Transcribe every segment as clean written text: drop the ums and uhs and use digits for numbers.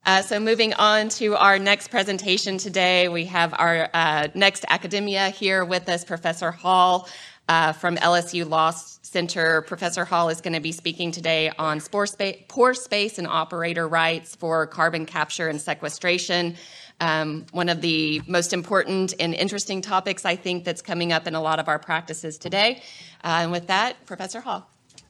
So moving on to our next presentation today, we have our next academia here with us, Professor Hall from LSU Law Center. Professor Hall is going to be speaking today on pore space and operator rights for carbon capture and sequestration. One of the most important and interesting topics, I think, that's coming up in a lot of our practices today. And with that, Professor Hall.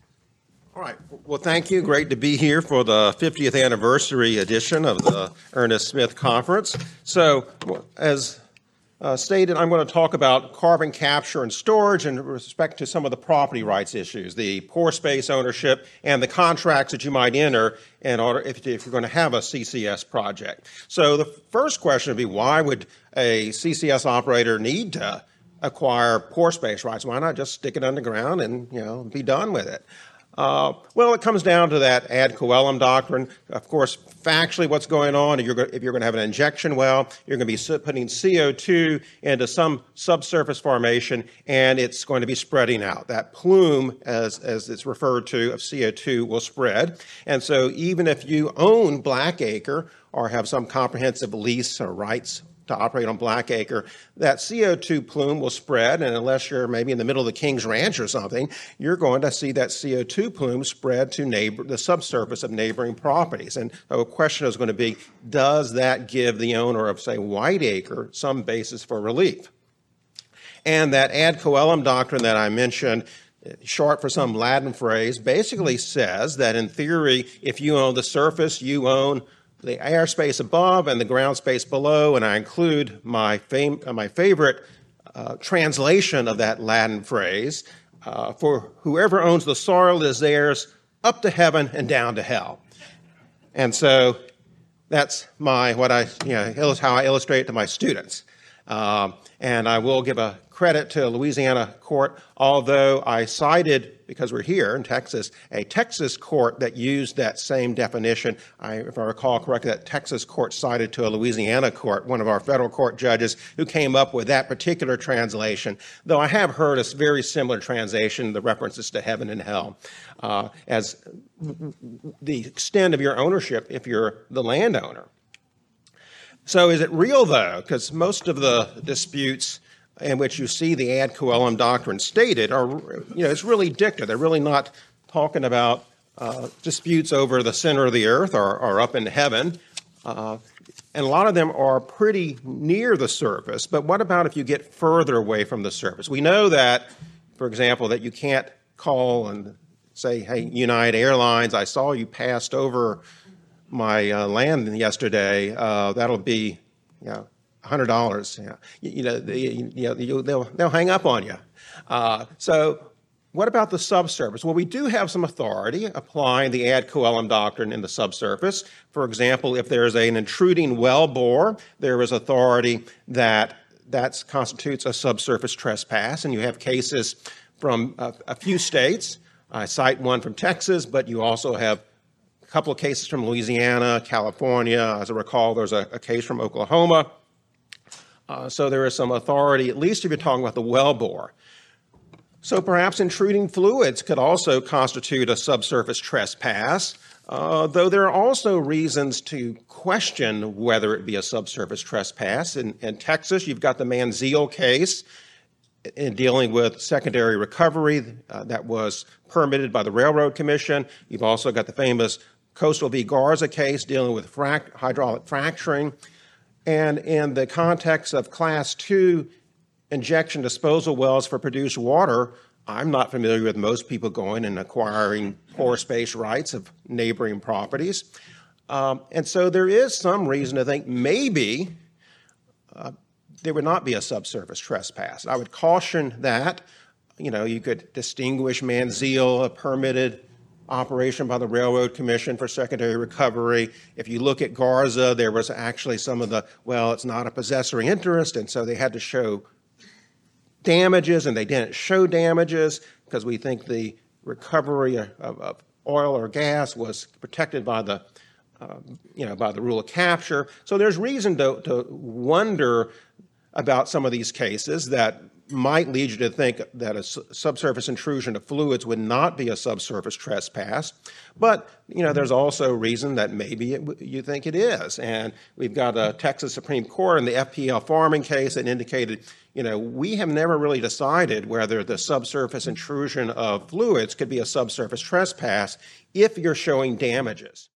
All right. Well, thank you. Great to be here for the 50th anniversary edition of the Ernest Smith Conference. So, as stated, I'm going to talk about carbon capture and storage in respect to some of the property rights issues, the pore space ownership, and the contracts that you might enter in order if you're going to have a CCS project. So the first question would be, why would a CCS operator need to acquire pore space rights? Why not just stick it underground and be done with it? Well, it comes down to that ad coelum doctrine. Of course, factually what's going on, if you're going to have an injection well, you're going to be putting CO2 into some subsurface formation, and it's going to be spreading out. That plume, as it's referred to, of CO2 will spread. And so even if you own Blackacre or have some comprehensive lease or rights to operate on Blackacre, that CO2 plume will spread, and unless you're maybe in the middle of the King's Ranch or something, you're going to see that CO2 plume spread to the subsurface of neighboring properties. And the question is going to be, does that give the owner of, say, Whiteacre some basis for relief? And that ad coelum doctrine that I mentioned, short for some Latin phrase, basically says that in theory, if you own the surface, you own the airspace above and the ground space below, and I include my favorite translation of that Latin phrase, for whoever owns the soil is theirs up to heaven and down to hell. And so that's how I illustrate it to my students. And I will give a credit to a Louisiana court, although I cited, because we're here in Texas, a Texas court that used that same definition. If I recall correctly, that Texas court cited to a Louisiana court, one of our federal court judges, who came up with that particular translation, though I have heard a very similar translation, the references to heaven and hell, as the extent of your ownership if you're the landowner. So is it real, though? Because most of the disputes in which you see the ad coelum doctrine stated are, it's really dicta. They're really not talking about disputes over the center of the earth or up in heaven. And a lot of them are pretty near the surface. But what about if you get further away from the surface? We know that, for example, that you can't call and say, hey, United Airlines, I saw you passed over my land yesterday. That'll be, $100. They'll hang up on you. So what about the subsurface? Well, we do have some authority applying the ad coelum doctrine in the subsurface. For example, if there is an intruding well bore, there is authority that constitutes a subsurface trespass, and you have cases from a few states. I cite one from Texas, but you also have a couple of cases from Louisiana, California. As I recall, there's a case from Oklahoma. So there is some authority, at least if you're talking about the well bore. So perhaps intruding fluids could also constitute a subsurface trespass, though there are also reasons to question whether it be a subsurface trespass. In Texas, you've got the Manziel case in dealing with secondary recovery that was permitted by the Railroad Commission. You've also got the famous Coastal v. Garza case dealing with hydraulic fracturing. And in the context of Class 2 injection disposal wells for produced water, I'm not familiar with most people going and acquiring pore space rights of neighboring properties. And so there is some reason to think maybe there would not be a subsurface trespass. I would caution that. You could distinguish Manziel, a permitted operation by the Railroad Commission for secondary recovery. If you look at Garza, there was actually some of it's not a possessory interest, and so they had to show damages, and they didn't show damages because we think the recovery of oil or gas was protected by the rule of capture. So there's reason to wonder about some of these cases that might lead you to think that a subsurface intrusion of fluids would not be a subsurface trespass. But, there's also reason that maybe you think it is. And we've got a Texas Supreme Court in the FPL farming case that indicated, we have never really decided whether the subsurface intrusion of fluids could be a subsurface trespass if you're showing damages.